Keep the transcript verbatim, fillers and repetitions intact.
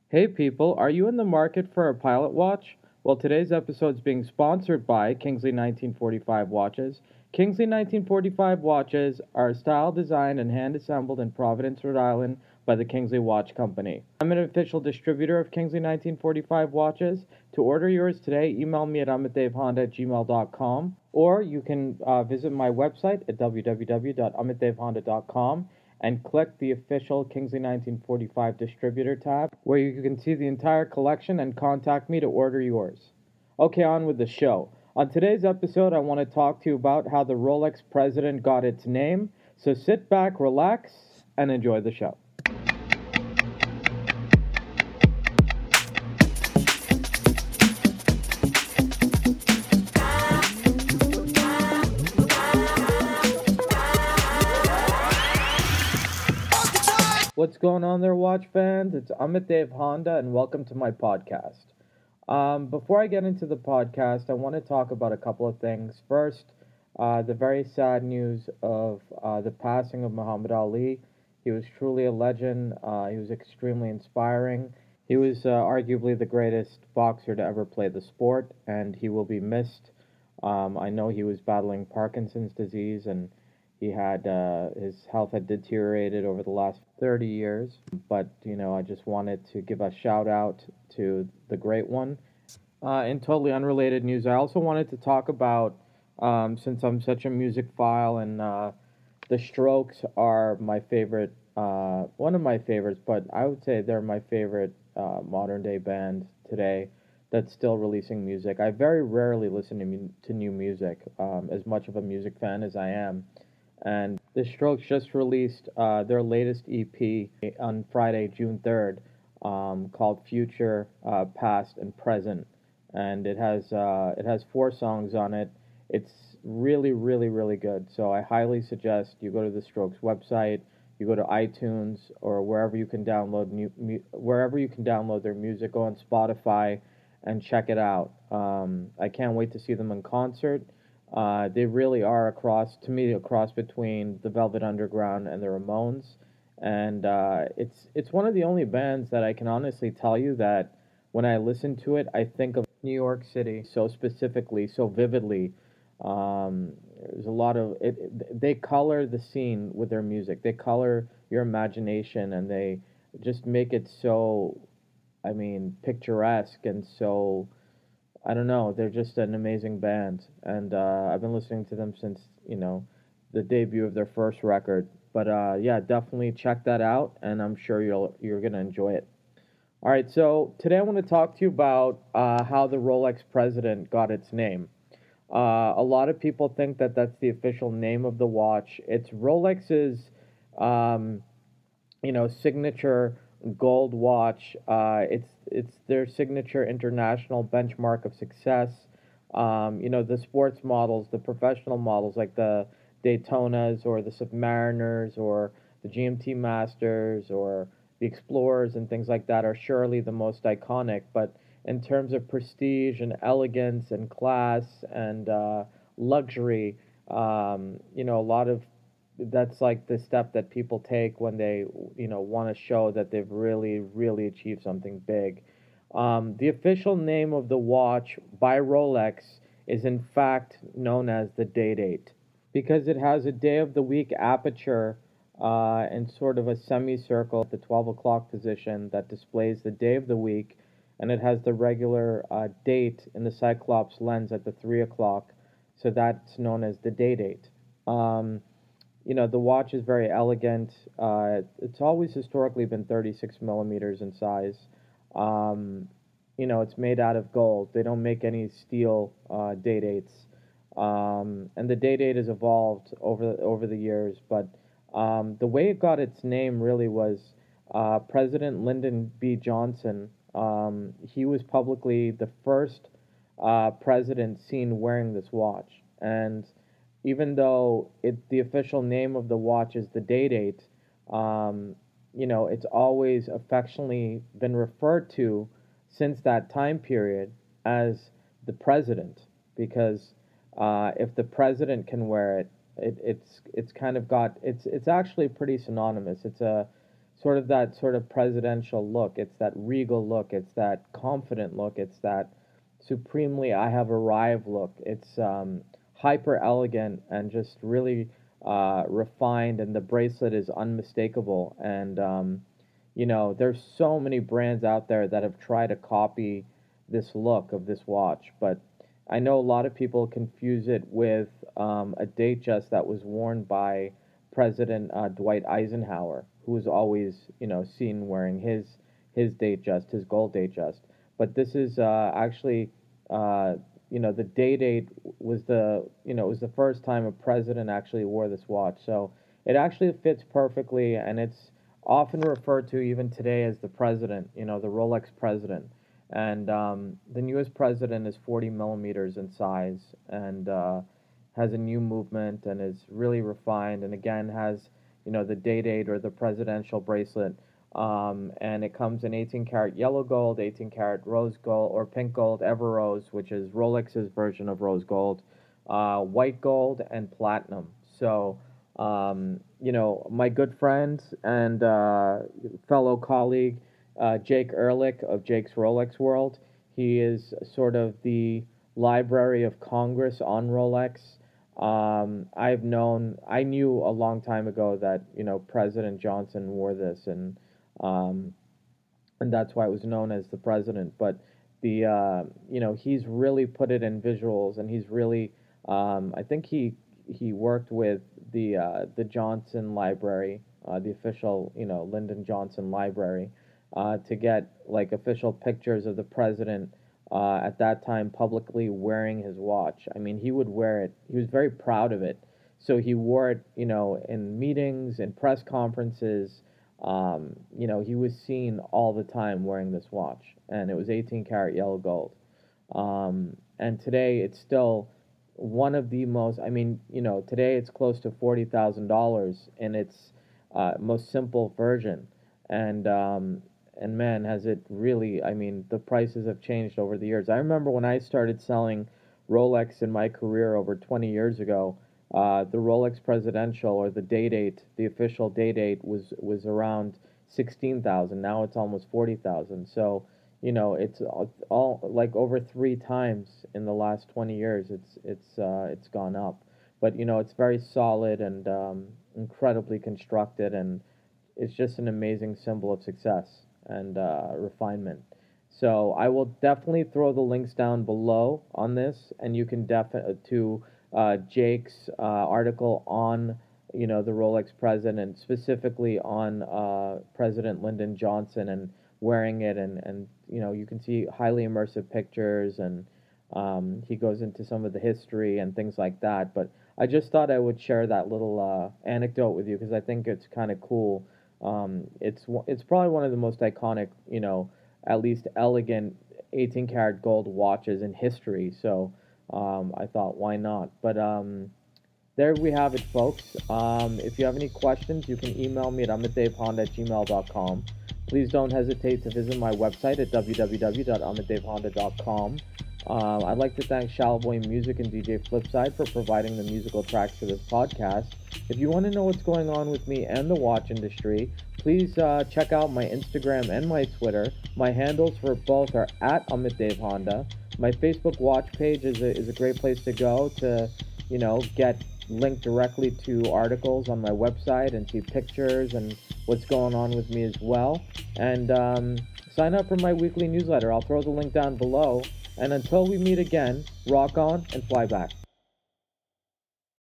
Hey people, are you in the market for a pilot watch? Well, today's episode is being sponsored by Kingsley nineteen forty-five watches. Kingsley nineteen forty-five watches are style designed and hand assembled in Providence, Rhode Island by the Kingsley Watch Company. I'm an official distributor of Kingsley nineteen forty-five watches. To order yours today, email me at amitdevehonda at gmail dot com or you can uh, visit my website at w w w dot amitdevehonda dot com and click the official Kingsley nineteen forty-five distributor tab where you can see the entire collection and contact me to order yours. Okay, on with the show. On today's episode, I want to talk to you about how the Rolex President got its name. So sit back, relax, and enjoy the show. What's going on there, watch fans? It's Amit Dev Honda, and welcome to my podcast. Um, before I get into the podcast, I want to talk about a couple of things. First, uh, the very sad news of uh, the passing of Muhammad Ali. He was truly a legend. Uh, he was extremely inspiring. He was uh, arguably the greatest boxer to ever play the sport, and he will be missed. Um, I know he was battling Parkinson's disease, and he had uh, his health had deteriorated over the last thirty years, but you know, I just wanted to give a shout out to the great one. Uh, in totally unrelated news, I also wanted to talk about, um, since I'm such a music file, and uh, the Strokes are my favorite, uh, one of my favorites, but I would say they're my favorite uh, modern day band today that's still releasing music. I very rarely listen to, mu- to new music, um, as much of a music fan as I am. And the Strokes just released uh, their latest E P on Friday, June third, um, called Future, uh, Past, and Present. And it has uh, it has four songs on it. It's really, really, really good. So I highly suggest you go to the Strokes website, you go to iTunes or wherever you can download mu- mu- wherever you can download their music. Go on Spotify and check it out. Um, I can't wait to see them in concert. Uh, they really are a cross, to me, a cross between the Velvet Underground and the Ramones, and uh, it's it's one of the only bands that I can honestly tell you that when I listen to it, I think of New York City so specifically, so vividly. Um, there's a lot of it, it. They color the scene with their music. They color your imagination, and they just make it so, I mean, picturesque and so. I don't know. They're just an amazing band, and uh, I've been listening to them since you know the debut of their first record. But uh, yeah, definitely check that out, and I'm sure you'll you're gonna enjoy it. All right, so today I want to talk to you about uh, how the Rolex President got its name. Uh, a lot of people think that that's the official name of the watch. It's Rolex's, um, you know, signature gold watch. Uh, it's it's their signature international benchmark of success. Um, you know, the sports models, the professional models like the Daytonas or the Submariners or the G M T Masters or the Explorers and things like that are surely the most iconic. But in terms of prestige and elegance and class and uh, luxury, um, you know, a lot of that's like the step that people take when they you know want to show that they've really really achieved something big. Um, the official name of the watch by Rolex is in fact known as the day date because it has a day of the week aperture uh, and sort of a semicircle at the twelve o'clock position that displays the day of the week, and it has the regular uh, date in the cyclops lens at the three o'clock, so that's known as the day date. um, you know, the watch is very elegant. Uh, it's always historically been thirty-six millimeters in size. Um, you know, it's made out of gold. They don't make any steel uh, day dates. Um, and the day date has evolved over over the years. But um, the way it got its name really was uh, President Lyndon B. Johnson. Um, he was publicly the first uh, president seen wearing this watch, and even though it the official name of the watch is the day date, um, you know, it's always affectionately been referred to since that time period as the president, because uh, if the president can wear it, it, it's it's kind of got it's it's actually pretty synonymous. It's a sort of that sort of presidential look. It's that regal look. It's that confident look. It's that supremely I have arrived look. It's um, hyper elegant and just really uh, refined, and the bracelet is unmistakable. And um, you know, there's so many brands out there that have tried to copy this look of this watch, but I know a lot of people confuse it with um, a Datejust that was worn by President uh, Dwight Eisenhower, who was always, you know, seen wearing his his Datejust, his gold Datejust. But this is uh, actually, uh, you know, the day date was the, you know, it was the first time a president actually wore this watch. So it actually fits perfectly, and it's often referred to even today as the president, you know, the Rolex president. And um, the newest president is forty millimeters in size, and uh, has a new movement and is really refined, and again has, you know, the day date or the presidential bracelet. Um, and it comes in eighteen karat yellow gold, eighteen karat rose gold, or pink gold, Ever Rose, which is Rolex's version of rose gold, uh, white gold, and platinum. So, um, you know, my good friend and uh, fellow colleague, uh, Jake Ehrlich of Jake's Rolex World, he is sort of the Library of Congress on Rolex. Um, I've known, I knew a long time ago that, you know, President Johnson wore this, and um, and that's why it was known as the president. But the, uh, you know, he's really put it in visuals, and he's really, um, I think he he worked with the uh, the Johnson Library, uh, the official, you know, Lyndon Johnson Library, uh, to get like official pictures of the president uh, at that time publicly wearing his watch. I mean, he would wear it. He was very proud of it. So he wore it, you know, in meetings, in press conferences. Um, you know, he was seen all the time wearing this watch, and it was eighteen karat yellow gold. Um, and today it's still one of the most, I mean, you know, today it's close to forty thousand dollars in its uh, most simple version. And, um, and man, has it really, I mean, the prices have changed over the years. I remember when I started selling Rolex in my career over twenty years ago, uh, the Rolex Presidential, or the day date, the official day date was, was around sixteen thousand. Now it's almost forty thousand. So, you know, it's all, all like over three times in the last twenty years. It's it's uh, it's gone up. But you know, it's very solid and um, incredibly constructed, and it's just an amazing symbol of success and uh, refinement. So I will definitely throw the links down below on this, and you can definitely to uh, Jake's uh, article on, you know, the Rolex president, specifically on uh, President Lyndon Johnson and wearing it, and and you know, you can see highly immersive pictures, and um, he goes into some of the history and things like that. But I just thought I would share that little uh, anecdote with you because I think it's kind of cool. Um, it's it's probably one of the most iconic, you know, at least elegant eighteen karat gold watches in history. So um, I thought, why not? But um, there we have it, folks. Um, if you have any questions, you can email me at amitdavehonda at gmail dot com. Please don't hesitate to visit my website at w w w dot amitdavehonda dot com. Uh, I'd like to thank Shallboy Music and D J Flipside for providing the musical tracks for this podcast. If you want to know what's going on with me and the watch industry, please uh, check out my Instagram and my Twitter. My handles for both are at amitdavehonda. My Facebook watch page is a, is a great place to go to, you know, get linked directly to articles on my website and see pictures and what's going on with me as well. And um, sign up for my weekly newsletter. I'll throw the link down below. And until we meet again, rock on and fly back.